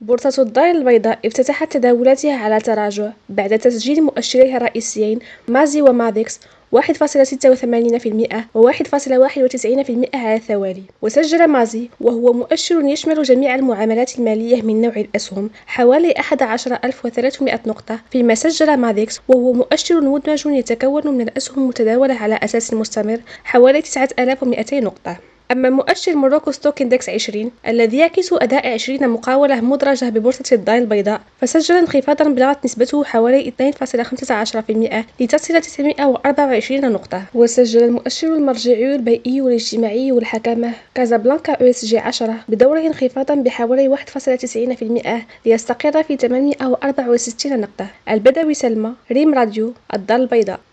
بورصة الدار البيضاء افتتحت تداولاتها على تراجع بعد تسجيل مؤشريها الرئيسيين مازي ومازيكس 1.86% و 1.91% على التوالي. وسجل مازي وهو مؤشر يشمل جميع المعاملات المالية من نوع الأسهم حوالي 11,300 نقطة، فيما سجل مازيكس وهو مؤشر مدمج يتكون من الأسهم المتداولة على أساس مستمر حوالي 9,200 نقطة. أما مؤشر موروكو ستوك إندكس 20 الذي يعكس أداء 20 مقاولة مدرجة ببورصة الدار البيضاء، فسجل انخفاضا بلغت نسبته حوالي 2.15% لتصل 924 نقطة. وسجل المؤشر المرجعي البيئي والاجتماعي والحكامة كازابلانكا ESG 10 بدوره انخفاضا بحوالي 1.90% ليستقر في 864 نقطة. البدوي سلمى ريم راديو الدار البيضاء.